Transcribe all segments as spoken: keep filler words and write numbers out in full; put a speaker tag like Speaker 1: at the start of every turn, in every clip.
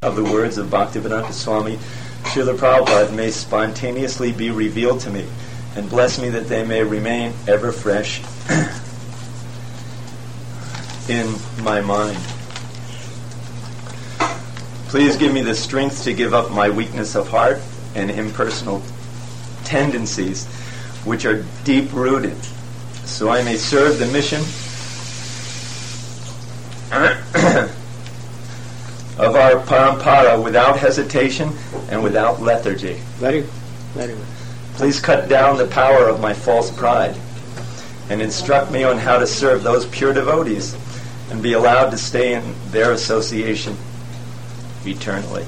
Speaker 1: of the words of Bhaktivedanta Swami Srila Prabhupada may spontaneously be revealed to me, and bless me that they may remain ever fresh in my mind. Please give me the strength to give up my weakness of heart and impersonal tendencies which are deep-rooted, so I may serve the mission of our parampara without hesitation and without lethargy.
Speaker 2: Very good. Very good.
Speaker 1: Please cut down the power of my false pride and instruct me on how to serve those pure devotees and be allowed to stay in their association eternally.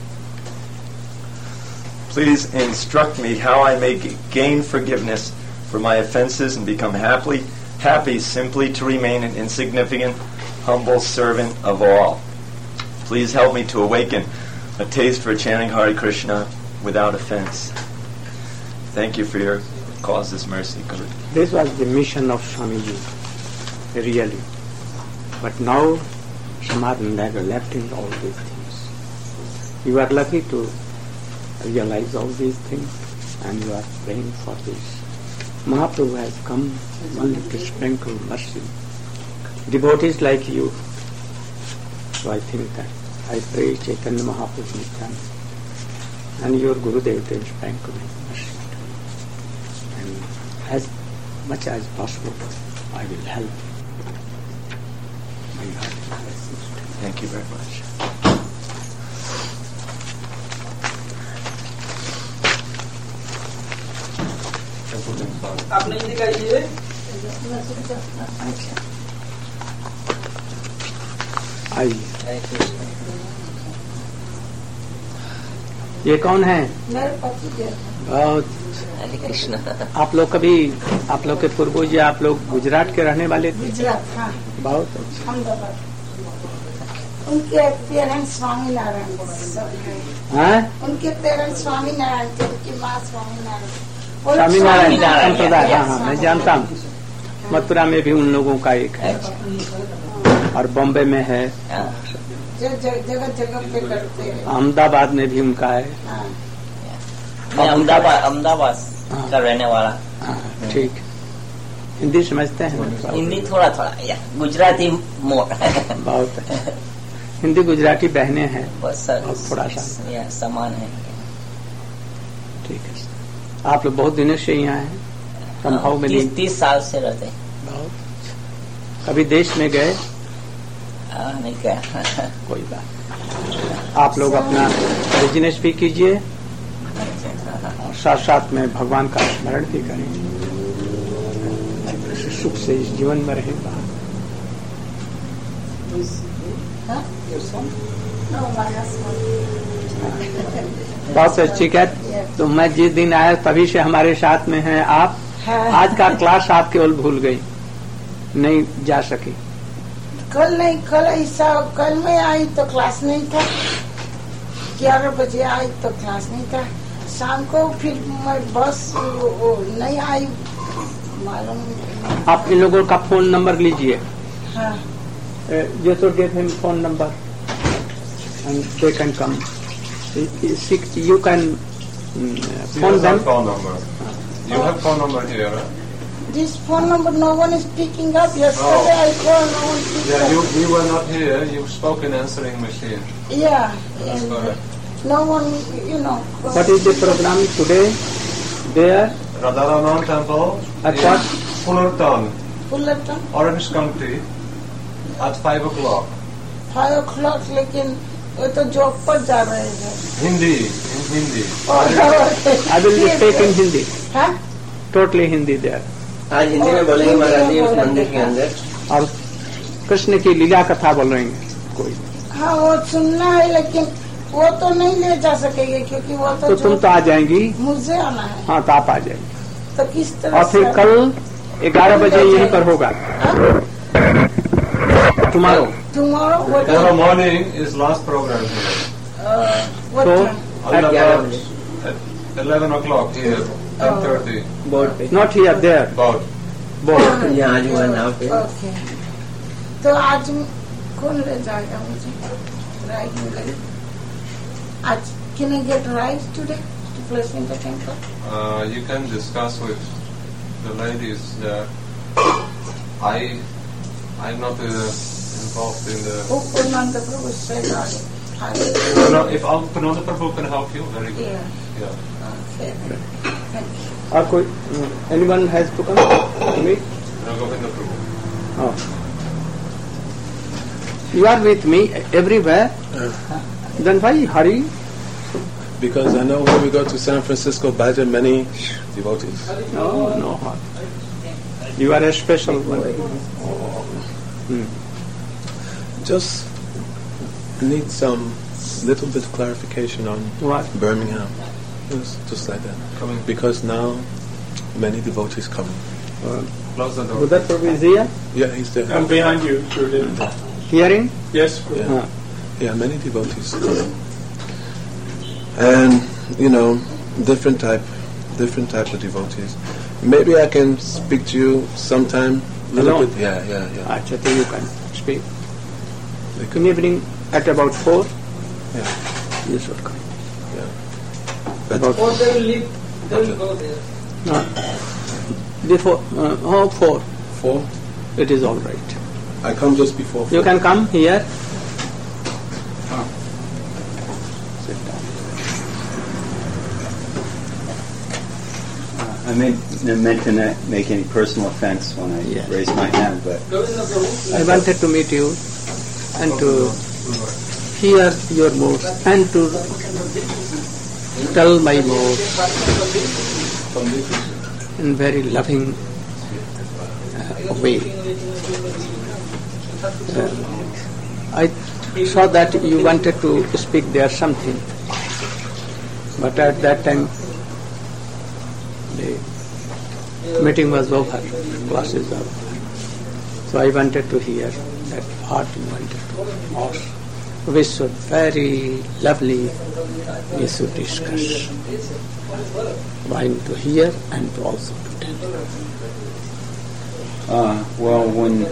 Speaker 1: Please instruct me how I may g- gain forgiveness for my offenses and become happily, happy simply to remain an insignificant, humble servant of all. Please help me to awaken a taste for chanting Hare Krishna without offense. Thank you for your causeless mercy, Guru.
Speaker 2: This was the mission of Swamiji, really. But now, Samadhananda has left in all these things. You are lucky to realize all these things, and you are praying for this. Mahaprabhu has come only to sprinkle mercy. Devotees like you. So I think that I pray Chaitanya Mahaprabhu Nityananda and your Gurudev to sprinkle mercy. And as much as possible, I will help.
Speaker 1: Thank you very much.
Speaker 3: आपने हिंदी कही है?
Speaker 2: आइए। ये कौन है? बहुत
Speaker 4: हरे कृष्ण।
Speaker 2: आप लोग कभी आप लोग के पूर्वज या आप लोग गुजरात के रहने वाले थे?
Speaker 5: गुजरात, हाँ।
Speaker 2: बहुत अच्छा।
Speaker 5: उनके पेरेंट्स स्वामी नारायण
Speaker 2: हैं?
Speaker 5: उनके पेरेंट्स स्वामी नारायण थे, उनकी माँ स्वामी नारायण।
Speaker 2: स्वामी नारायण संप्रदाय, हाँ हाँ मैं जानता हूँ। मथुरा में भी उन लोगों का एक है और बॉम्बे में है,
Speaker 5: जगह जगह पे करते हैं।
Speaker 2: अहमदाबाद में भी उनका है।
Speaker 4: मैं अहमदाबाद अहमदाबाद का रहने वाला।
Speaker 2: ठीक। हिंदी समझते हैं?
Speaker 4: हिंदी थोड़ा थोड़ा या गुजराती मोर।
Speaker 2: बहुत अच्छा। हिंदी गुजराती बहनें हैं, थोड़ा सा
Speaker 4: या समान है।
Speaker 2: ठीक है। आप लोग बहुत दिनों से यहाँ हैं? संभव में
Speaker 4: तीस, तीस साल से रहते हैं।
Speaker 2: बहुत अच्छा। कभी देश में गए?
Speaker 4: नहीं गया।
Speaker 2: कोई बात। आप लोग अपना बिजनेस भी कीजिए और साथ साथ में भगवान का स्मरण भी करेंगे, सुख से इस जीवन में रहेगा। बहुत अच्छी है। तो मैं जिस दिन आया तभी से हमारे साथ में हैं आप। आज का क्लास आप केवल भूल गई, नहीं जा सकी।
Speaker 5: कल नहीं, कल ऐसा कल मैं आई तो क्लास नहीं था, ग्यारह बजे आई तो क्लास नहीं था। शाम को फिर मैं बस नहीं आई, मालूम।
Speaker 2: आप इन लोगों का फोन नंबर लीजिए।
Speaker 5: हाँ।
Speaker 2: जो तो get him phone number and they can come. You can phone them.
Speaker 6: Phone number. You have phone number here. Huh?
Speaker 5: This phone number, no one is picking up. Yesterday oh. I called, no one picked
Speaker 6: yeah,
Speaker 5: up.
Speaker 6: you you were not here. You spoke in answering machine.
Speaker 5: Yeah.
Speaker 6: That's correct.
Speaker 5: No one, you know.
Speaker 2: What is the program today? There.
Speaker 6: Radharaman Temple.
Speaker 2: At what?
Speaker 6: Fullerton.
Speaker 5: Fullerton.
Speaker 6: Orange County. At five o'clock.
Speaker 5: Five o'clock, लेकिन वो तो job पर जा रहे हैं।
Speaker 6: Hindi, in Hindi.
Speaker 2: I will speak in Hindi.
Speaker 5: हाँ?
Speaker 2: Totally Hindi there.
Speaker 4: आज हिंदी में बोलेंगे महाराज उस मंदिर के अंदर।
Speaker 2: और कृष्ण की लीला कथा बोलेंगे कोई।
Speaker 5: हाँ वो सुनना है, लेकिन वो तो नहीं ले जा सकेंगे क्योंकि वो तो,
Speaker 2: तो तुम तो आ जाएंगी?
Speaker 5: मुझे आना है।
Speaker 2: हाँ तो आप आ जाएंगे।
Speaker 5: तो किस तरह?
Speaker 2: और फिर कल ग्यारह बजे यहीं पर होगा। Tomorrow.
Speaker 5: Tomorrow. What
Speaker 6: Tomorrow morning is last program here.
Speaker 5: Uh, what
Speaker 2: so
Speaker 5: time?
Speaker 6: At about at eleven o'clock here. Ten thirty.
Speaker 4: Board पे।
Speaker 2: Not here, there.
Speaker 6: Boat.
Speaker 2: Boat.
Speaker 4: यहाँ जो है नाव पे।
Speaker 5: Okay. तो आज कौन ले जाएगा मुझे? राइड में गई। I, can I get rice today to place in the temple?
Speaker 6: Uh, you can discuss with the ladies there. I, I'm not uh, involved in the...
Speaker 5: Oh, Purnanda Prabhu said that.
Speaker 6: No, if Al Pananda Prabhu can help you, very good.
Speaker 5: Yeah.
Speaker 6: Yeah.
Speaker 5: Okay. Thank you.
Speaker 2: Or could, uh, anyone has to come to me?
Speaker 6: No, Govinda Prabhu.
Speaker 2: Oh. You are with me everywhere.
Speaker 3: Uh,
Speaker 2: Then why hurry?
Speaker 3: because I know when we go to San Francisco, Bhajan, many devotees.
Speaker 2: No, no hurry. You are a special one. Hmm.
Speaker 3: Just need some little bit of clarification on
Speaker 2: What?
Speaker 3: Birmingham. Just, just like that.
Speaker 6: Coming.
Speaker 3: Because now many devotees coming.
Speaker 2: Uh,
Speaker 6: Close the door.
Speaker 2: Buddha Prabhu is here?
Speaker 3: Yeah, he's there.
Speaker 7: I'm behind you, Gurudev.
Speaker 2: Hearing?
Speaker 7: Yes.
Speaker 3: Yeah.
Speaker 2: Uh,
Speaker 3: Yeah, many devotees coming. And, you know, different type, different type of devotees. Maybe I can speak to you sometime. Little
Speaker 2: Alone?
Speaker 3: bit. Yeah, yeah, yeah.
Speaker 2: Actually, you can speak.
Speaker 3: They
Speaker 2: In
Speaker 3: could-
Speaker 2: evening at about four,
Speaker 3: Yeah,
Speaker 2: you should come.
Speaker 3: yeah. But
Speaker 2: About
Speaker 8: Or they will leave, they will go there.
Speaker 2: no. Before, uh, oh, four.
Speaker 3: four,
Speaker 2: It is all right.
Speaker 3: I come just before four.
Speaker 2: You can come here. Sit down.
Speaker 9: I meant, I meant to not make any personal offense when I
Speaker 2: Yeah.
Speaker 9: raised my hand, but
Speaker 8: Govinda Prabhu.
Speaker 2: I wanted to meet you and to hear your moods and to tell my moods in very loving uh, way. Uh, I saw that you wanted to speak there something, but at that time the meeting was over, class is over. So I wanted to hear that what you wanted to ask. We should very lovely, we should discuss. Wine to hear and to also to tell.
Speaker 9: uh, well, when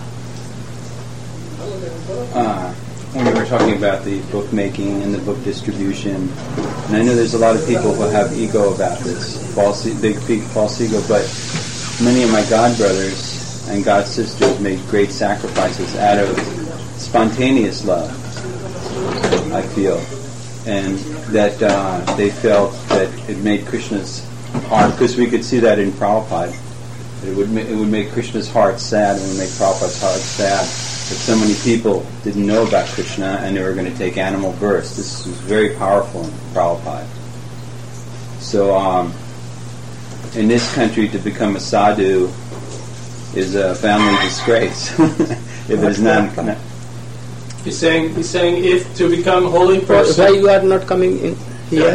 Speaker 9: uh, when we were talking about the bookmaking and the book distribution, and I know there's a lot of people who have ego about this, false, e- big, big false ego, but many of my god brothers and god sisters made great sacrifices out of spontaneous love, I feel, and that uh, they felt that it made Krishna's heart, because we could see that in Prabhupada, that it would ma- it would make Krishna's heart sad, and it would make Prabhupada's heart sad that so many people didn't know about Krishna and they were going to take animal births. This was very powerful in Prabhupada. So um, in this country, to become a sadhu is a family disgrace. If it is not, not
Speaker 7: He's saying, he's saying if to become holy
Speaker 2: Why
Speaker 7: person,
Speaker 2: you are not coming in here?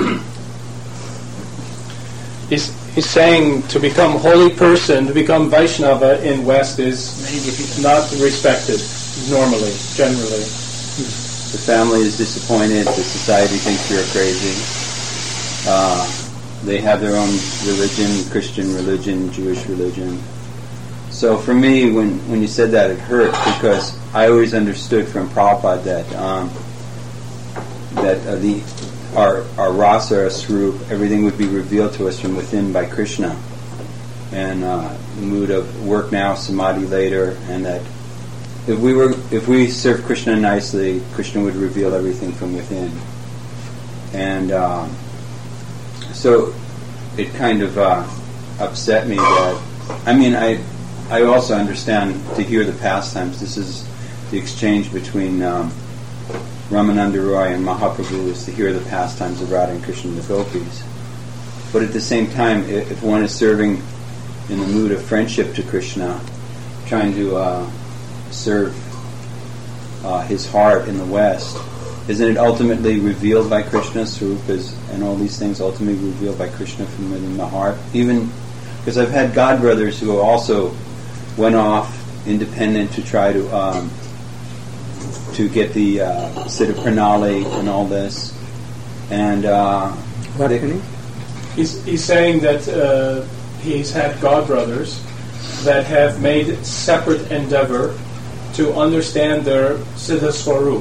Speaker 7: he's, he's saying to become holy person, to become Vaishnava in West is not respected normally, generally.
Speaker 9: the family is disappointed, the society thinks you're crazy. Uh, they have their own religion, Christian religion, Jewish religion. So for me, when, when you said that, it hurt because I always understood from Prabhupada that um, that uh, the our our rasa, our swarup, everything would be revealed to us from within by Krishna, and uh, the mood of work now, samadhi later, and that if we were if we served Krishna nicely, Krishna would reveal everything from within, and um, so it kind of uh, upset me that I mean I. I also understand to hear the pastimes. This is the exchange between um, Ramananda Roy and Mahaprabhu is to hear the pastimes of Radha and Krishna and the gopis. But at the same time, if, if one is serving in the mood of friendship to Krishna, trying to uh, serve uh, his heart in the West, isn't it ultimately revealed by Krishna? Swarupas and all these things ultimately revealed by Krishna from within the heart? Even because I've had god brothers who also went off independent to try to um, to get the uh, Siddha Pranali and all this, and uh,
Speaker 2: What
Speaker 9: they-
Speaker 2: meaning?
Speaker 7: He's, he's saying that uh, he's had god brothers that have made separate endeavor to understand their Siddha Swarup,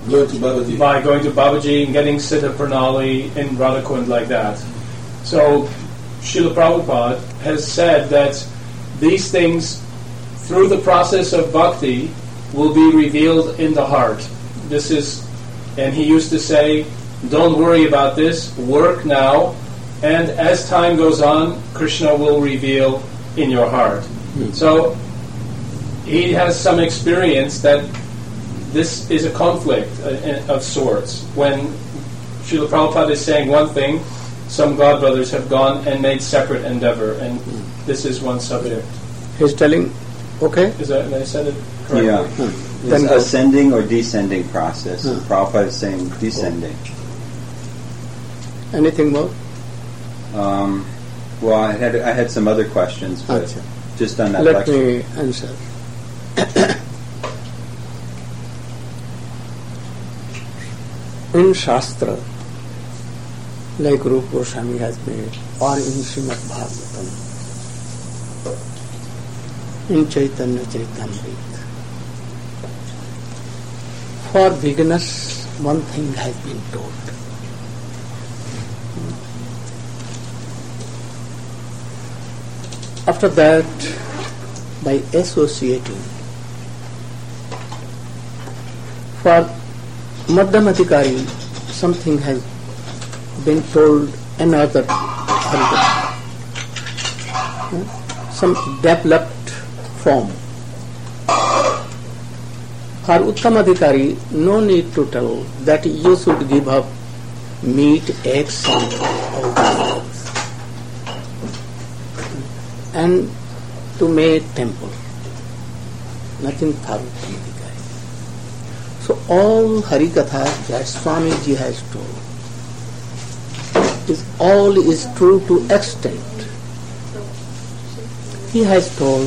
Speaker 3: Going to Babaji.
Speaker 7: by going to Babaji and getting Siddha Pranali in Radhakund like that. So Srila Prabhupada has said that these things, through the process of bhakti, will be revealed in the heart. This is, and he used to say, don't worry about this, work now, and as time goes on, Krishna will reveal in your heart. Mm. So he has some experience that this is a conflict uh, of sorts. When Srila Prabhupada is saying one thing, some godbrothers have gone and made separate endeavor, and mm. this is one subject.
Speaker 2: He's telling, okay?
Speaker 7: Is that, I said it correctly?
Speaker 9: Yeah.
Speaker 2: Hmm.
Speaker 9: It's
Speaker 2: Then
Speaker 9: ascending or descending process.
Speaker 2: Hmm.
Speaker 9: Prabhupada is saying descending.
Speaker 2: Anything more?
Speaker 9: Um, well, I had I had some other questions, but
Speaker 2: Achha.
Speaker 9: just on that
Speaker 2: Let
Speaker 9: lecture.
Speaker 2: me answer. In Shastra, like Rupa Goswami has made, or in Srimad Bhagavatam, in Chaitanya Charitamrita, for beginners, one thing has been told. After that, by associating, for Madhyamadhikari, something has been told another Harikatha, some developed form. For Uttamadhikari, no need to tell that you should give up meat, eggs, and all these things, and to make temple. Nothing for Uttamadhikari. So all Harikatha that Swamiji has told is all is true to extent. He has told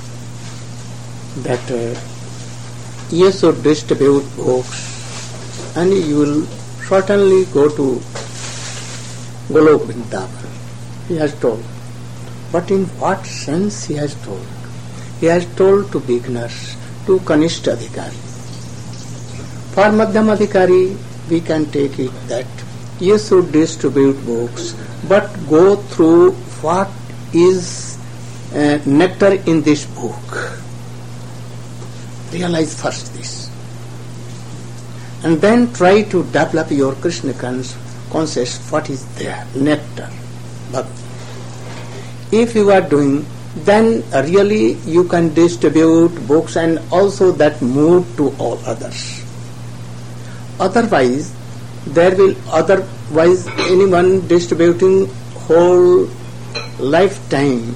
Speaker 2: that uh, you should distribute books and you will certainly go to Golok Vrindavan. He has told. But in what sense he has told? He has told to beginners, to Kanishta Adhikari. For Madhyama Adhikari, we can take it that you should distribute books, but go through what is uh, nectar in this book. Realize first this. And then try to develop your Krishna consciousness, what is there, nectar. But if you are doing, then really you can distribute books and also that move to all others. Otherwise, there will otherwise anyone distributing whole lifetime,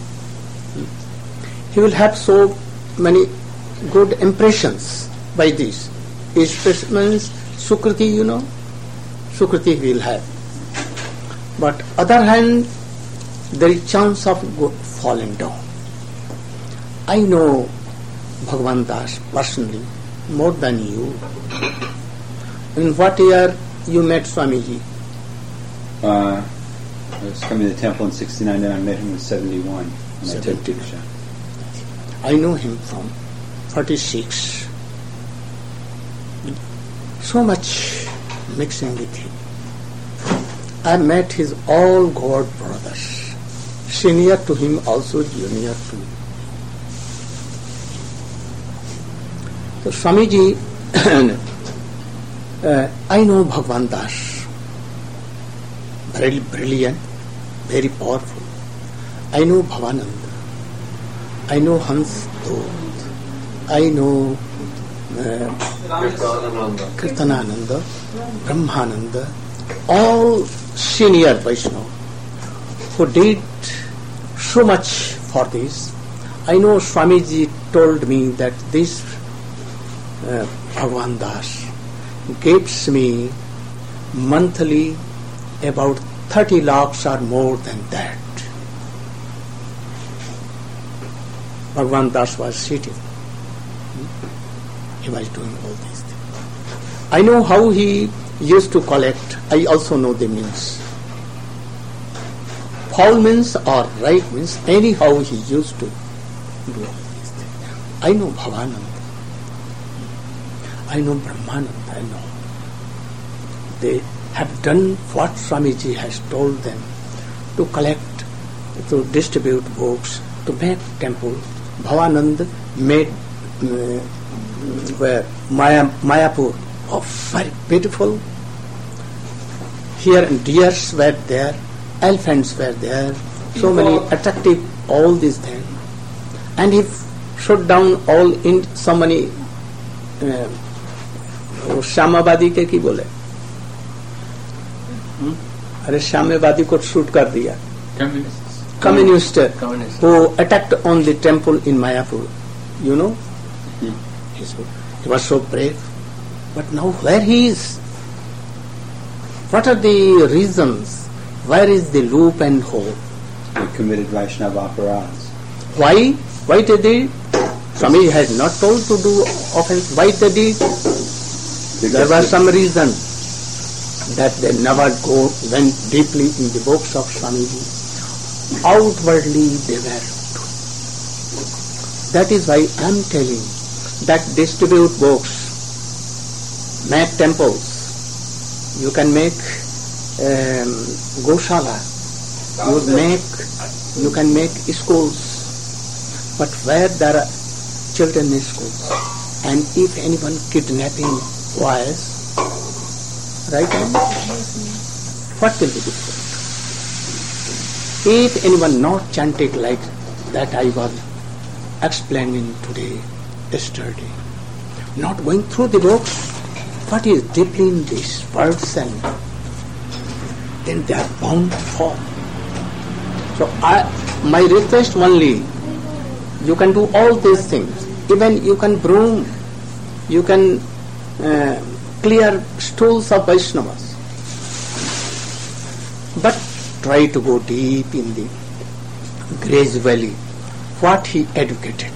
Speaker 2: he will have so many good impressions by this. Especially means Sukriti, you know, Sukriti he will have. But other hand, there is chance of go- falling down. I know Bhagavan Das personally more than you. In what year you met Swamiji?
Speaker 9: Uh, I was coming to the temple in sixty-nine, and I met him in seventy-one. And I took Diksha.
Speaker 2: I know him from forty-six. So much mixing with him. I met his all God brothers, senior to him, also junior to him. So Swamiji, uh, I know Bhagavan Das, very brilliant, very powerful. I know Bhavananda, I know Hans Dod, I know uh, Kirtanananda, Brahmananda, all senior Vaishnava who did so much for this. I know Swamiji told me that this uh, Bhagavan Das gives me monthly about thirty lakhs or more than that. Bhagavan Das was sitting. He was doing all these things. I know how he used to collect. I also know the means. Foul means or right means, anyhow he used to do all these things. I know Bhavananda. I know Brahmananda, I know. They have done what Swamiji has told them, to collect, to distribute books, to make temple. Bhavanand made uh, where Maya, Mayapur, oh, very beautiful. Here deers were there, elephants were there, so many attractive, all these things. And he shut down all in so many uh, श्यामावादी के की बोले अरे श्यामावादी को shoot कर दिया communist who attacked on the temple in Mayapur, you know. Mm. He was so brave, but now where he is? What are the reasons? Where is the loop and hole?
Speaker 9: He committed Vaishnava aparadhs.
Speaker 2: Why? Why did they? Swami has not told to do offense. Why did they? Because there was some reason that they never go went deeply in the books of Swamiji. Outwardly they were. That is why I am telling that distribute books, make temples, you can make um, Goshala, you make, you can make schools, but where there are children in schools, and if anyone kidnapping boys, right on, what will be different? If anyone not chanting like that I was explaining today, yesterday, not going through the books, what is deeply in these words, and then they are bound to fall. So I, my request only, you can do all these things. Even you can broom, you can uh, clear stools of Vaishnavas. But try to go deep in the Grace Valley, what he educated.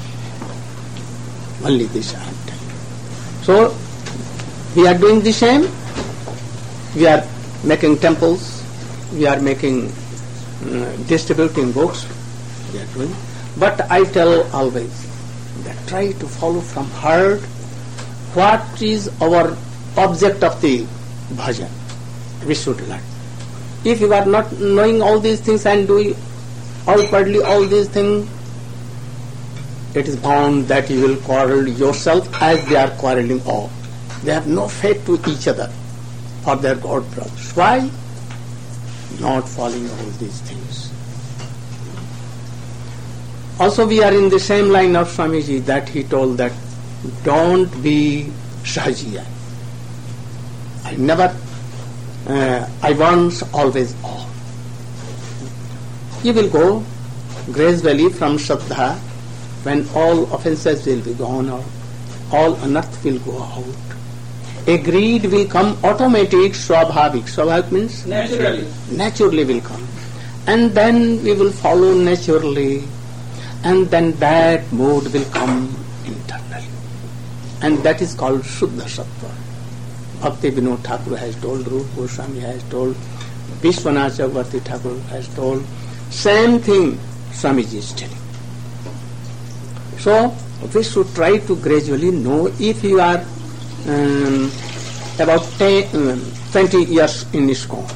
Speaker 2: Only this I am telling. So, we are doing the same. We are making temples, we are making, uh, distributing books, we are doing. But I tell always that try to follow from heart what is our object of the bhajan. We should learn. If you are not knowing all these things and doing outwardly all these things, it is bound that you will quarrel yourself as they are quarreling all. They have no faith to each other for their God brothers. Why? Not following all these things. Also we are in the same line of Swamiji that he told that don't be Sahajiya. I never Uh, I want always all. You will go gracefully from Shraddha when all offences will be gone out, all unearth will go out. A greed will come automatic, swabhavik. Swabhavik means?
Speaker 8: Naturally.
Speaker 2: Naturally will come. And then we will follow naturally. And then that mood will come internally. And that is called Shuddha Sattva. Bhakti Vinod Thakur has told, Rupa Goswami has told, Vishwanath Chakravarti Thakur has told. Same thing Swamiji is telling. So we should try to gradually know if you are um, about ten, um, twenty years in ISKCON.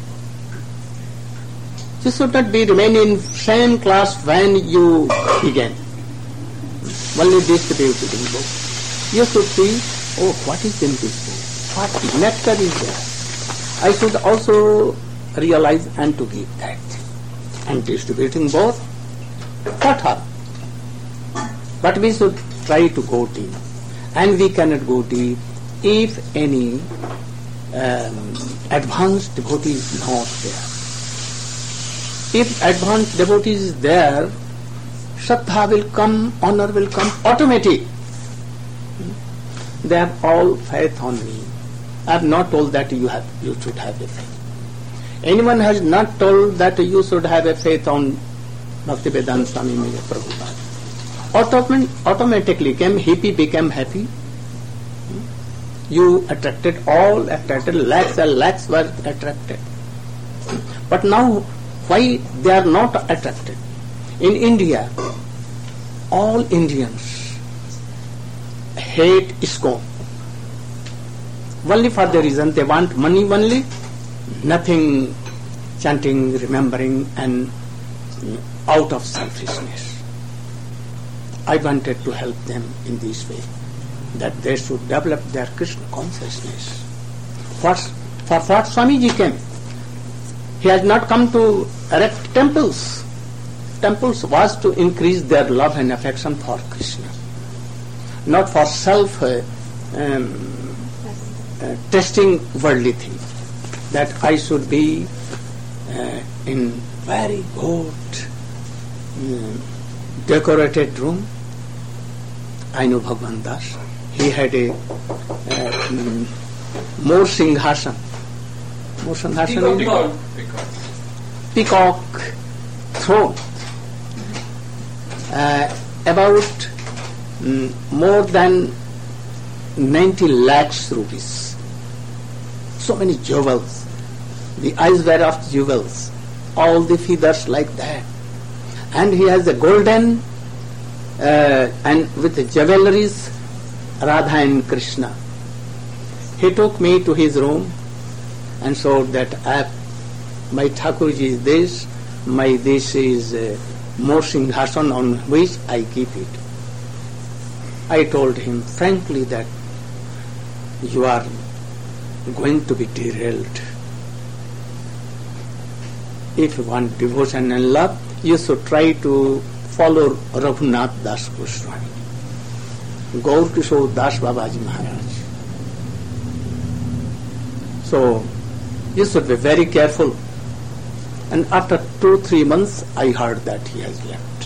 Speaker 2: You should not be remain in same class when you began. Only distributing books. You should see, oh, what is in this book? What nectar is there? I should also realize and to give that. And distributing both, what are? But we should try to go deep. And we cannot go deep if any um, advanced devotee is not there. If advanced devotee is there, Shraddha will come, honor will come automatic. They have all faith on me. I have not told that you have, you should have a faith. Anyone has not told that you should have a faith on Bhaktivedanta Swami Prabhupada. Automatically, automatically came, hippie became happy. You attracted all, attracted lakhs and lakhs were attracted. But now, why they are not attracted? In India, all Indians hate ISKCON. only for the reason they want money only, nothing chanting, remembering, and out of selfishness. I wanted to help them in this way, that they should develop their Krishna consciousness. For, for what Swamiji came? He has not come to erect temples. Temples was to increase their love and affection for Krishna, not for self uh, um, uh, testing worldly things. That I should be uh, in very good uh, decorated room. I know Bhagwan Das. He had a uh, um, more singhasan. More singhasan
Speaker 6: Peacock. Peacock.
Speaker 2: peacock throne. Uh, about um, more than ninety lakhs rupees. So many jewels. The eyes were of jewels. All the feathers like that. And he has a golden uh, and with the jewelries Radha and Krishna. He took me to his room and showed that I, my Thakurji is this, my this is uh, more singhasan on which I keep it. I told him frankly that you are going to be derailed. If you want devotion and love, you should try to follow Raghunath Das Goswami, Gaur Kishore Das Babaji Maharaj. So, you should be very careful. And after two, three months, I heard that he has left.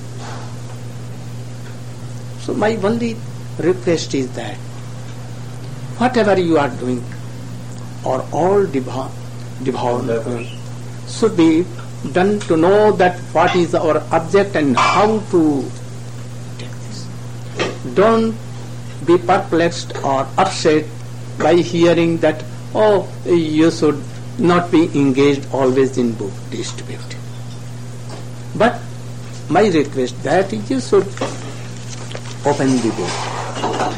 Speaker 2: So my only request is that whatever you are doing, or all devout, devout uh, should be done to know that what is our object and how to take this. Don't be perplexed or upset by hearing that, oh, you should not be engaged always in Buddhist beauty. But my request that you should open the book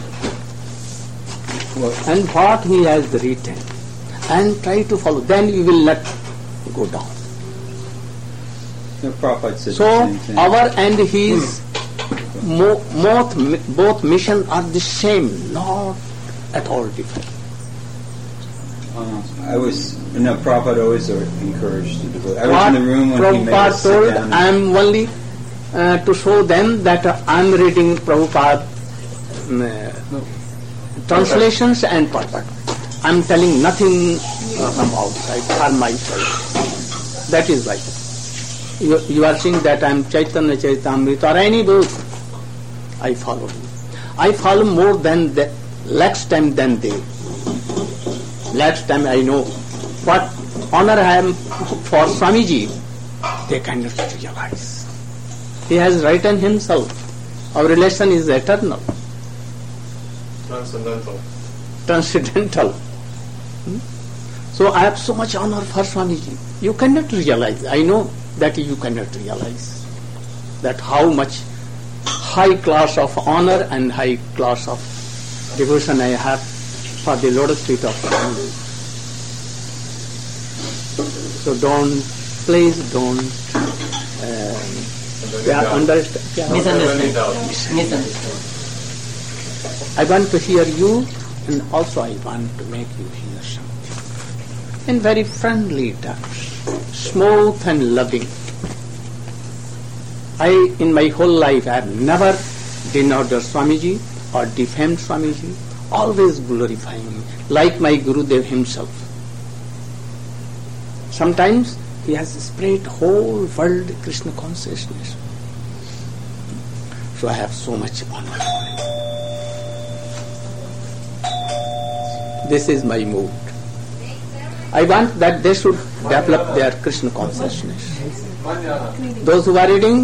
Speaker 2: and what he has written and try to follow. Then you will not go down.
Speaker 9: No, Prabhupada said
Speaker 2: So
Speaker 9: the same thing.
Speaker 2: our and his mo- both, both mission are the same, not at all different.
Speaker 9: Uh, I was, no, Prabhupada always encouraged the devotee. I was
Speaker 2: What
Speaker 9: in the room when he made
Speaker 2: Prabhupada
Speaker 9: us sit
Speaker 2: told,
Speaker 9: down.
Speaker 2: I am only uh, to show them that uh, I am reading Prabhupada um, uh, translations and Prabhupada. I am telling nothing uh, from outside for myself. That is right. You, you are saying that I am Chaitanya Chaitamrita or any book. I follow you. I follow more than the lakhs time than they. Lakhs time I know what honor I am for Swamiji, they cannot realize. He has written himself. Our relation is eternal,
Speaker 6: Transcendental.
Speaker 2: transcendental. Hmm? So I have so much honor for Swamiji. You cannot realize. I know that you cannot realize that how much high class of honor and high class of devotion I have for the lotus feet of Swamiji. So don't, please don't uh, yeah, understand.
Speaker 4: Misunderstand. Misunderstand.
Speaker 2: I want to hear you, and also I want to make you hear something. In very friendly terms, smooth and loving. I, in my whole life, I have never denounced Swamiji or defamed Swamiji, always glorifying him, like my Gurudev himself. Sometimes he has spread whole world Krishna consciousness. So I have so much honor for him. This is my mood. I want that they should develop their Krishna consciousness. Those who are reading,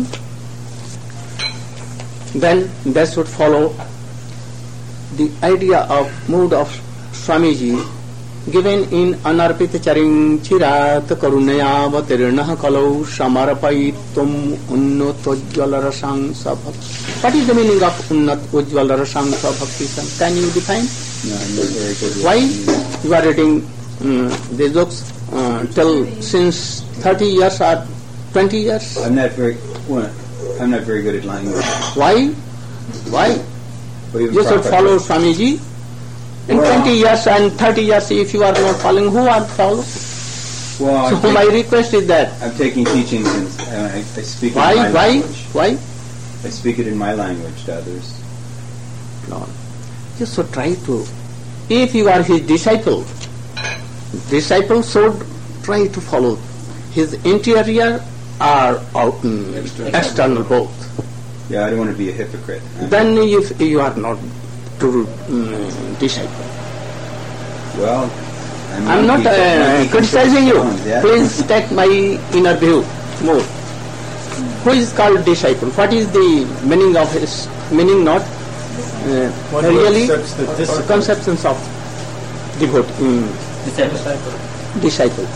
Speaker 2: then they should follow the idea of mood of Swamiji given in Anarpita Charing Chirat Karunaya Vatirna Kalau Samarapaitum Unnat Ujjwala Rasang Sabhakti. What is the meaning of Unnat Ujjwala Rasang Sabhakti? Can you define?
Speaker 9: No, I'm not very good with
Speaker 2: Why
Speaker 9: reading.
Speaker 2: you are reading um, these books uh, till since thirty years or twenty years?
Speaker 9: I'm not very. Well, I'm not very good at language.
Speaker 2: Why? Why?
Speaker 9: But even
Speaker 2: You should
Speaker 9: Prabhupada-
Speaker 2: follow Swamiji. In
Speaker 9: Well-
Speaker 2: twenty years and thirty years, if you are not following, who are follow?
Speaker 9: Well,
Speaker 2: So
Speaker 9: I'm,
Speaker 2: my
Speaker 9: take-
Speaker 2: request is that
Speaker 9: I'm taking teachings and uh, I, I speak
Speaker 2: why,
Speaker 9: in my
Speaker 2: why,
Speaker 9: language.
Speaker 2: why?
Speaker 9: I speak it in my language to others.
Speaker 2: No. You should try to. If you are his disciple, disciple should try to follow his interior or out, mm, external both.
Speaker 9: Yeah, I don't want to be a hypocrite.
Speaker 2: Then if you are not true mm, disciple.
Speaker 9: Well, I'm,
Speaker 2: I'm not
Speaker 9: people,
Speaker 2: uh,
Speaker 9: people
Speaker 2: criticizing you.
Speaker 9: stones, yeah?
Speaker 2: Please take my inner view more. Who is called disciple? What is the meaning of his meaning? Not uh,
Speaker 10: One who
Speaker 2: really
Speaker 10: accepts the discipline.
Speaker 2: conceptions of devotee, mm,
Speaker 4: Disciple.
Speaker 2: disciple.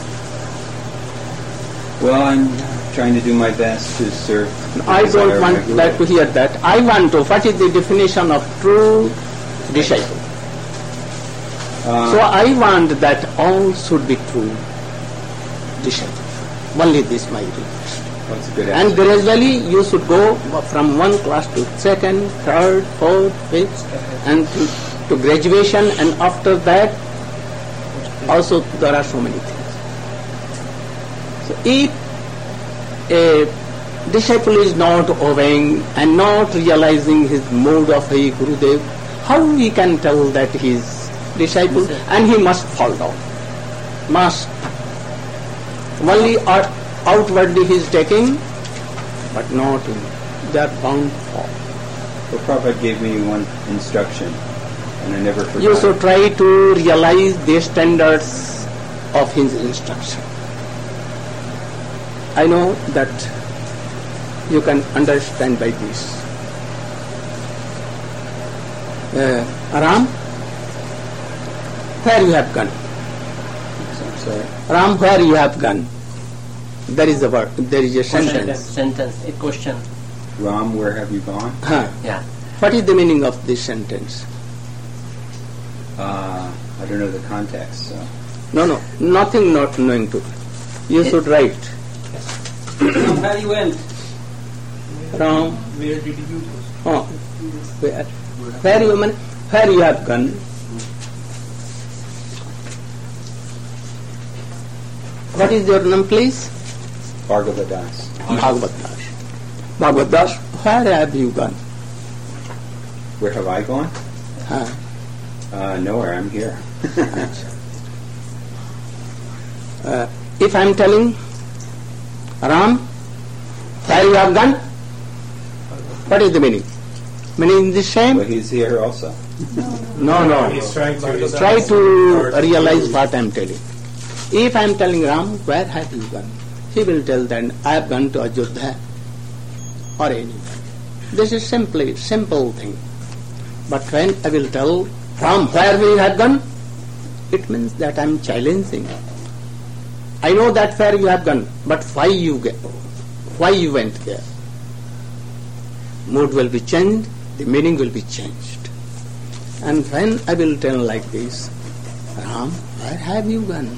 Speaker 9: Well, I'm trying to do my best to serve.
Speaker 2: I
Speaker 9: the desire
Speaker 2: don't
Speaker 9: of my
Speaker 2: want
Speaker 9: Guru.
Speaker 2: that to hear that. I want to. What is the definition of true disciple?
Speaker 9: Uh,
Speaker 2: So I want that all should be true disciple. Only this my request.
Speaker 9: That's a good
Speaker 2: And
Speaker 9: answer.
Speaker 2: gradually you should go from one class to second, third, fourth, fifth, and to, to graduation. And after that, also there are so many things. So if a disciple is not obeying and not realizing his mode of a Gurudev, how we can tell that he is disciple? And he must fall down. Must. Only out, outwardly he is taking, but not in. They are bound to fall.
Speaker 9: Well, Prabhupada gave me one instruction, and I never forgot.
Speaker 2: You should try to realize the standards of his instruction. I know that you can understand by this. Uh, Ram, where you have gone?
Speaker 9: I'm sorry.
Speaker 2: Ram, where you have gone? There is a word, there is a sentence.
Speaker 4: Sentence, a question.
Speaker 9: Ram, where have you gone?
Speaker 2: Huh.
Speaker 4: Yeah.
Speaker 2: What is the meaning of this sentence?
Speaker 9: Uh, I don't know the context. So.
Speaker 2: No, no, nothing not knowing to. You should write.
Speaker 8: Where you went?
Speaker 2: Ram,
Speaker 8: Where did you go?
Speaker 2: oh, where, where you man, where you have gone? What is your name, please?
Speaker 9: Bhagavadas.
Speaker 2: Bhagavad Das. Bhagavad Das, where have you gone?
Speaker 9: Where have I gone?
Speaker 2: Huh?
Speaker 9: Uh, nowhere. I'm here.
Speaker 2: Uh, if I am telling, Ram, where you have gone? What is the meaning? Meaning is the same?
Speaker 9: But he's here also.
Speaker 2: No, no.
Speaker 10: He's trying to
Speaker 2: Try to realize what I am telling. If I am telling Ram, where have you gone? He will tell then, I have gone to Ajodhya or anywhere. This is simply simple thing. But when I will tell Ram, where we have gone, it means that I am challenging. I know that where you have gone, but why you get, why you went there? Mood will be changed, the meaning will be changed. And when I will tell like this, Ram, where have you gone?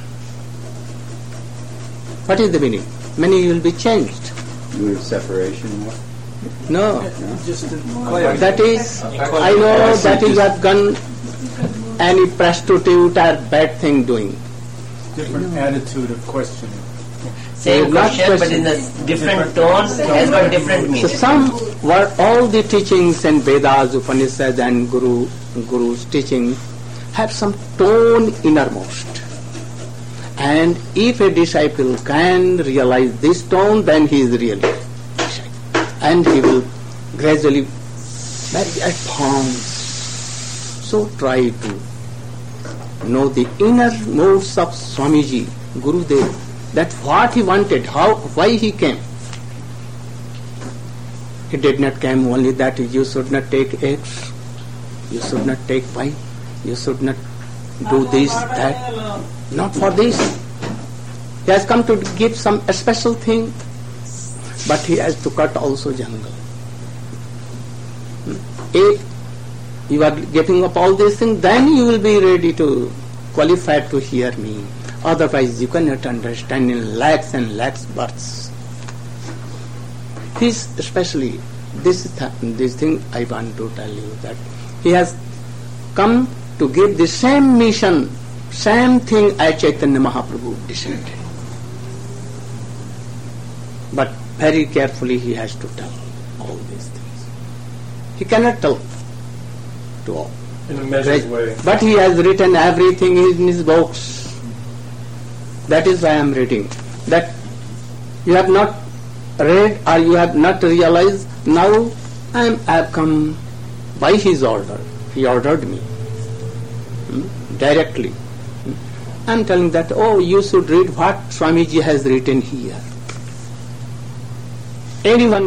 Speaker 2: What is the meaning? Meaning will be changed.
Speaker 9: Mood of separation. What?
Speaker 2: No,
Speaker 8: Just to
Speaker 2: that is, I know that you have gone any prostitute or bad thing doing.
Speaker 10: different attitude of questioning.
Speaker 4: Same
Speaker 2: Not
Speaker 4: question, but in a different tone, has got different
Speaker 2: So
Speaker 4: meaning.
Speaker 2: some were all the teachings and Vedas, Upanishads and Guru Guru's teaching have some tone innermost. And if a disciple can realize this tone, then he is really disciple. And he will gradually very advance. So try to know the inner modes of Swamiji, Gurudev, that what he wanted, how, why he came. He did not come only that you should not take X, you should not take Y, you should not do this, that. Not for this. He has come to give some special thing, but he has to cut also jungle. A, you are giving up all these things, then you will be ready to qualify to hear me. Otherwise, you cannot understand in lakhs and lakhs births. This, especially, this is th- this thing I want to tell you, that he has come to give the same mission, same thing as Chaitanya Mahaprabhu descended. But very carefully he has to tell all these things. He cannot tell to all.
Speaker 7: In a measured way.
Speaker 2: But he has written everything in his books. That is why I am reading. That you have not read or you have not realized. Now I, am, I have come by his order. He ordered me hmm? directly. Hmm? I am telling that, oh, you should read what Swamiji has written here. Anyone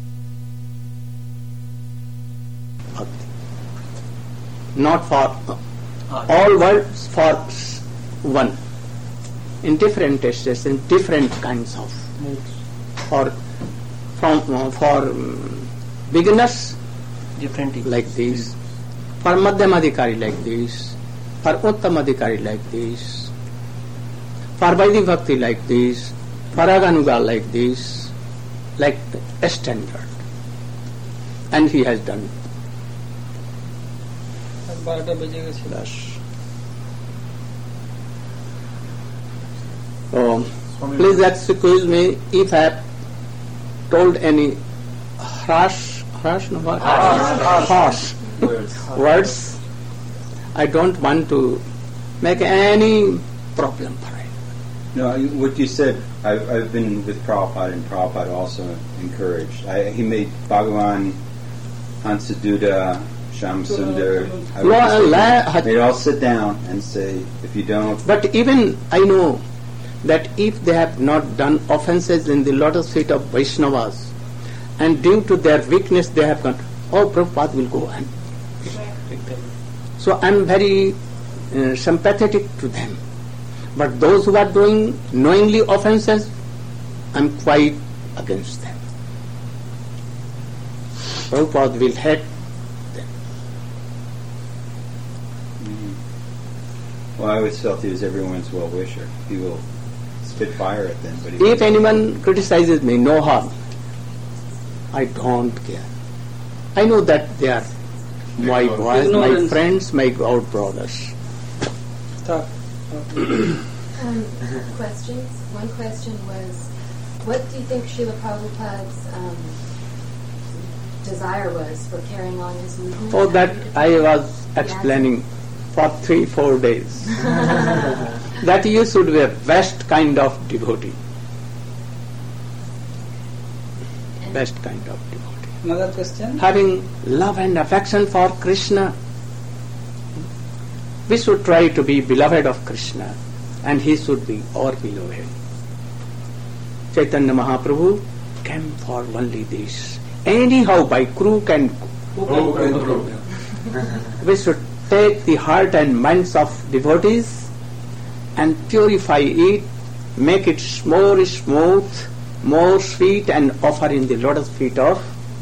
Speaker 2: not for uh, all words, for one, in different tastes, in different kinds of for from uh, for um, beginners
Speaker 8: different
Speaker 2: like this, for Madhyamadikari like this, for Uttamadikari like this, for Vaidhi Bhakti like this, for Raganuga like this, like a standard. And he has done. Yes. So, please excuse me if I have told any harsh, harsh, no, what? harsh
Speaker 6: Words.
Speaker 2: words. I don't want to make any problem for it.
Speaker 9: No, I- what you said, I've, I've been with Prabhupada, and Prabhupada also encouraged. I, he made Bhagavan, Hansaduta, Shamsundar. I would
Speaker 2: No,
Speaker 9: just-
Speaker 2: la-
Speaker 9: They'd all sit down and say, if you don't,
Speaker 2: But even I know that if they have not done offences in the lotus feet of Vaishnavas, and due to their weakness they have gone, oh, Prabhupada will go and. So I am very uh, sympathetic to them. But those who are doing knowingly offences, I am quite against them. Prabhupada will hate them.
Speaker 9: well, I always felt he was everyone's well-wisher. He will spit fire at them, but he
Speaker 2: If anyone criticizes me, no harm. I don't care. I know that they are my boys, my
Speaker 8: Ignorance.
Speaker 2: friends, my God brothers.
Speaker 11: Um, questions. One question was, what do you think Srila Prabhupada's um, desire was for carrying on his movement?
Speaker 2: Oh, that I was explaining for three, four days. That you should be a best kind of devotee. Best kind of devotee.
Speaker 8: Another question?
Speaker 2: Having love and affection for Krishna. We should try to be beloved of Krishna, and he should be our beloved. Chaitanya Mahaprabhu came for only this. Anyhow, by crook and
Speaker 6: Crook and crook.
Speaker 2: we should take the heart and minds of devotees and purify it, make it more smooth, more sweet, and offer in the lotus feet of.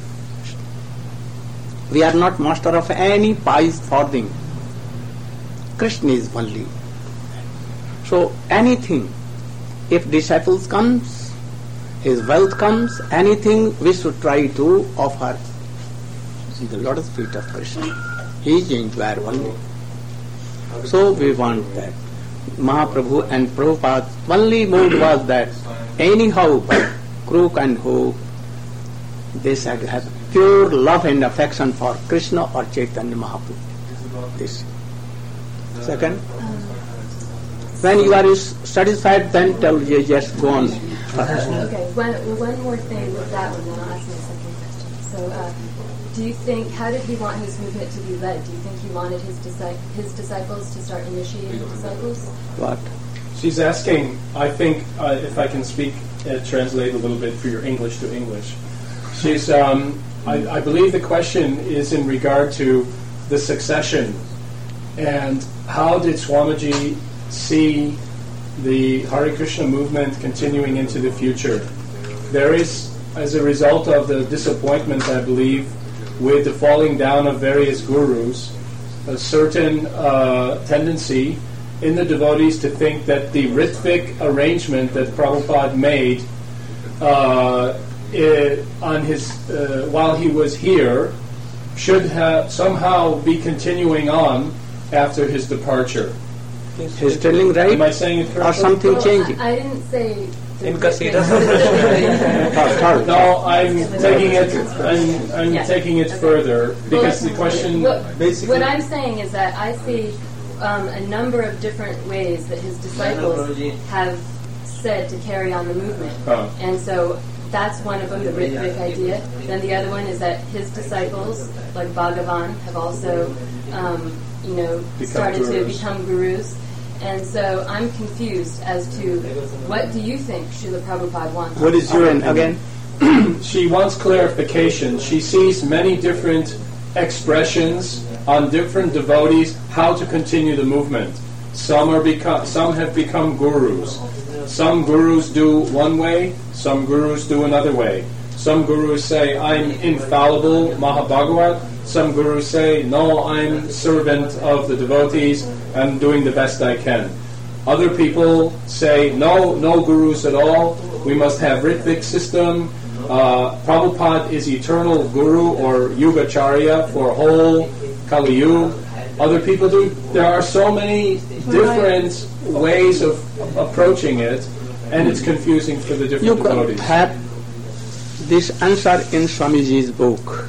Speaker 2: We are not master of any pious farthing. Krishna is only. So anything, if disciples comes, his wealth comes, anything we should try to offer in the lotus feet of Krishna. He is enjoyer only. So we want that. Mahaprabhu and Prabhupada's only mood was that anyhow by crook and hook they should have pure love and affection for Krishna or Chaitanya Mahaprabhu. This. Second, when you are satisfied, then tell you just go on.
Speaker 11: Okay, one, one more thing with that one, then I'll ask my second question. So, uh, do you think, how did he want his movement to be led? Do you think he wanted his, disci- his disciples to start initiating disciples?
Speaker 2: What?
Speaker 7: She's asking, I think, uh, if I can speak, uh, translate a little bit for your English to English. She's, um, I, I believe the question is in regard to the succession, and how did Swamiji see the Hare Krishna movement continuing into the future? There is, as a result of the disappointment, I believe, with the falling down of various gurus, a certain uh, tendency in the devotees to think that the rhythmic arrangement that Prabhupada made uh, it, on his uh, while he was here should have somehow be continuing on after his departure.
Speaker 2: He's telling right?
Speaker 7: Am I saying it correctly?
Speaker 2: Or something
Speaker 11: Well,
Speaker 2: changing?
Speaker 11: I, I didn't say.
Speaker 8: Because he doesn't.
Speaker 7: No, I'm taking it. I'm, I'm
Speaker 11: Yeah.
Speaker 7: taking it
Speaker 11: Okay.
Speaker 7: further because the question
Speaker 11: What,
Speaker 7: basically.
Speaker 11: what I'm saying is that I see um, a number of different ways that his disciples have said to carry on the movement,
Speaker 7: Oh.
Speaker 11: and so that's one of them, the rhythmic idea. Then the other one is that his disciples, like Bhagavan, have also, um, you know,
Speaker 7: Become
Speaker 11: started to
Speaker 7: gurus.
Speaker 11: become gurus. And so I'm confused as to what do you think Srila Prabhupada wants?
Speaker 2: What is your again?
Speaker 7: She wants clarification. She sees many different expressions on different devotees how to continue the movement. Some are become, some have become gurus. Some gurus do one way, some gurus do another way. Some gurus say, I'm infallible, Mahabhagavat. Some gurus say, no, I'm servant of the devotees, I'm doing the best I can. Other people say, no, no gurus at all, we must have Ritvik system. Uh, Prabhupada is eternal guru or Yugacharya for whole Kali Yuga. Other people do. There are so many different ways of approaching it, and it's confusing for the different
Speaker 2: You can
Speaker 7: devotees.
Speaker 2: have this answer in Swamiji's book.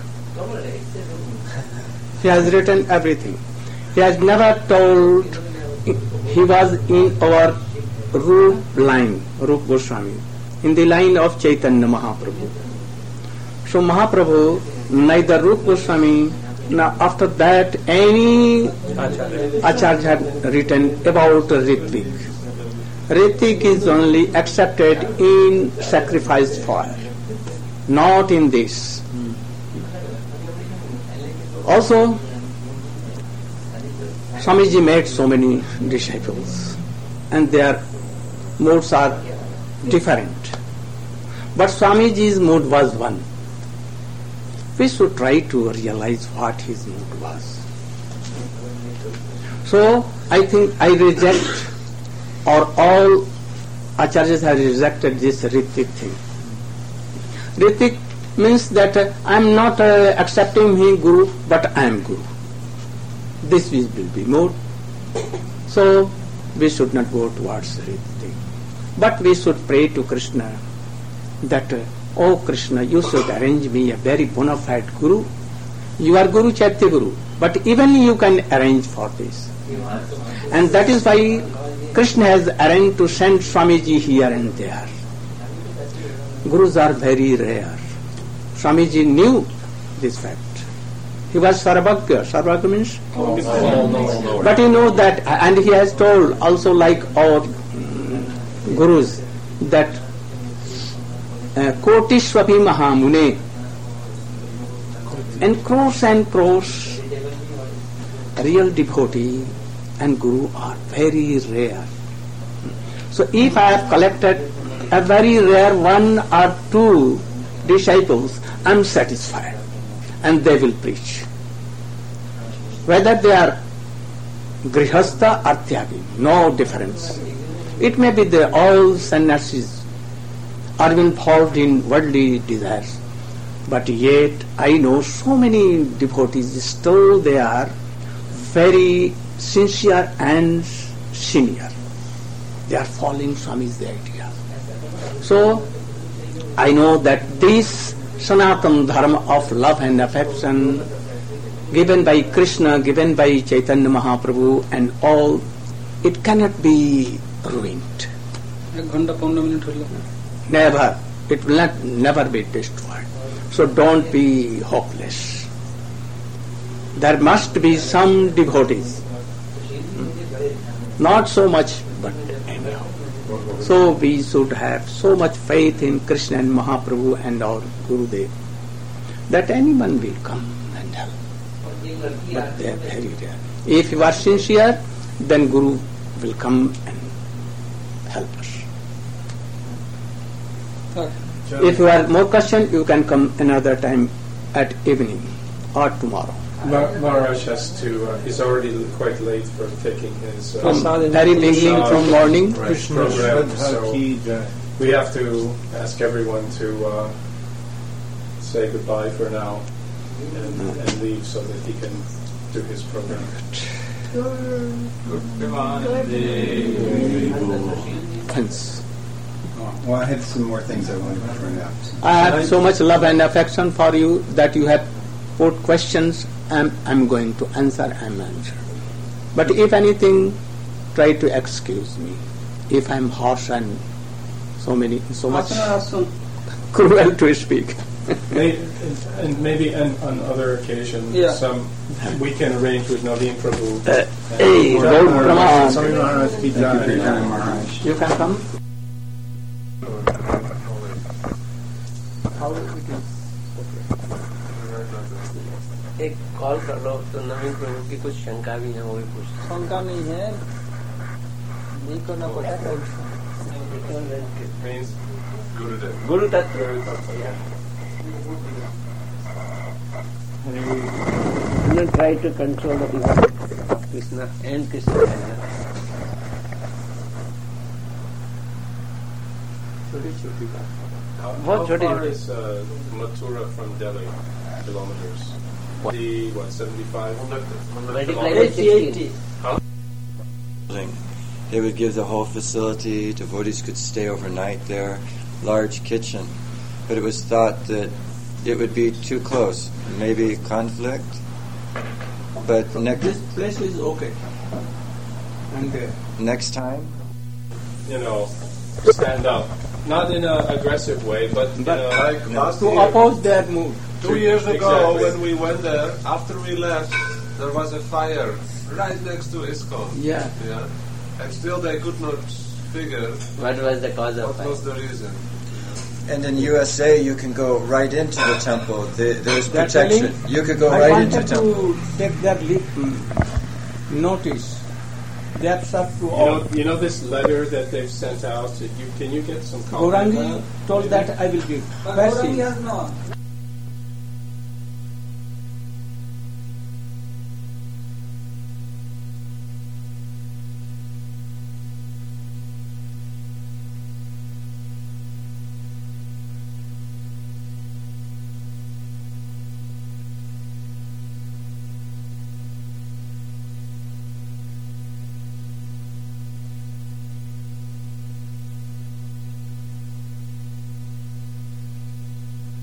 Speaker 2: He has written everything. He has never told, he was in our Rup line, Rup Goswami, in the line of Chaitanya Mahaprabhu. So Mahaprabhu, neither Rup Goswami, now after that any Acharya had written about Ritvik. Ritvik is only accepted in sacrifice fire, not in this. Also, Swamiji made so many disciples and their modes are different. But Swamiji's mood was one. We should try to realize what his mood was. So, I think I reject, or all Acharyas have rejected this Ritvik thing. Ritvik means that uh, I am not uh, accepting him Guru, but I am Guru. This will be mood. So, we should not go towards Ritvik. But we should pray to Krishna that, uh, oh Krishna, you should arrange me a very bona fide Guru. You are Guru Chaitya Guru, but even you can arrange for this. And that is why Krishna has arranged to send Swamiji here and there. Gurus are very rare. Swamiji knew this fact. He was Sarvagya. Sarvagya means? But he knows that, and he has told also like our mm, Gurus that Kotishwapi Mahamune, and crores and crores real devotee and Guru are very rare. So if I have collected a very rare one or two disciples, I am satisfied and they will preach. Whether they are Grihastha or Tyagi, no difference. It may be they all sannyasis are involved in worldly desires, but yet I know so many devotees still they are very sincere and senior. They are following Swami's idea. So I know that this Sanatana Dharma of love and affection given by Krishna, given by Chaitanya Mahaprabhu and all, it cannot be ruined. Never. It will not never be destroyed. So don't be hopeless. There must be some devotees. Not so much, but anyhow. So we should have so much faith in Krishna and Mahaprabhu and our Gurudev that anyone will come and help. But they are very rare. If you are sincere, then Guru will come and help us. If you have more questions, you can come another time at evening. or tomorrow?
Speaker 7: Ma- Maharaj has to, uh, he's already quite late for taking his uh,
Speaker 2: From very beginning, from morning.
Speaker 7: right, program, so we have to ask everyone to uh, say goodbye for now and, and leave so that he can do his program.
Speaker 2: Thanks.
Speaker 10: Well, I had some more things I wanted to bring up.
Speaker 2: I have so much love and affection for you that you have put questions. I'm, I'm going to answer. I'm answer. But if anything, try to excuse me. If I'm harsh and so many, so much cruel to speak.
Speaker 7: Maybe, and maybe on, on other occasions,
Speaker 8: Yeah.
Speaker 7: some we can arrange with Naveen Prabhu.
Speaker 2: Uh, hey, Lord Brahman.
Speaker 10: Sorry, Maharaj. Thank you for your time, Maharaj.
Speaker 2: You can come. How it is?
Speaker 12: एक call कर लो तो नवीन प्रभु की कुछ शंका भी है वो भी पूछ
Speaker 8: शंका नहीं है नहीं करना पड़ता
Speaker 6: means Gurudev.
Speaker 12: गुरु तत्व not try to control the devotees of Krishna and Krishna consciousness.
Speaker 7: How,
Speaker 12: What
Speaker 7: how
Speaker 12: छोटी
Speaker 7: far
Speaker 12: छोटी?
Speaker 7: is uh, Mathura from Delhi? Kilometers. The what? Seventy-five.
Speaker 12: Multiply by sixteen.
Speaker 1: They would give the whole facility, devotees could stay overnight there, large kitchen. But it was thought that it would be too close, maybe conflict. But next
Speaker 10: This place is okay. And uh,
Speaker 1: next time,
Speaker 7: You know, stand up. Not in an aggressive way, but,
Speaker 10: But
Speaker 7: in a,
Speaker 6: Like last
Speaker 10: to
Speaker 6: year,
Speaker 10: oppose their mood.
Speaker 6: two years ago
Speaker 7: Exactly.
Speaker 6: when we went there, after we left, there was a fire right next to ISKCON.
Speaker 10: Yeah.
Speaker 6: Yeah. And still they could not figure
Speaker 12: What was the cause of
Speaker 6: what
Speaker 12: fire?
Speaker 6: was the reason.
Speaker 1: and in U S A you can go right into the temple. The, there's
Speaker 2: They're
Speaker 1: protection.
Speaker 2: telling-
Speaker 1: You could go
Speaker 2: I
Speaker 1: right
Speaker 2: wanted
Speaker 1: into the temple.
Speaker 2: to take their lead, mm, notice. They have served to
Speaker 7: you
Speaker 2: all.
Speaker 7: know, you know this letter that they've sent out. You, can you get some copy of
Speaker 2: Gaurangi
Speaker 7: that?
Speaker 2: told that I will give.
Speaker 8: Gaurangi
Speaker 2: Passive.
Speaker 8: has not.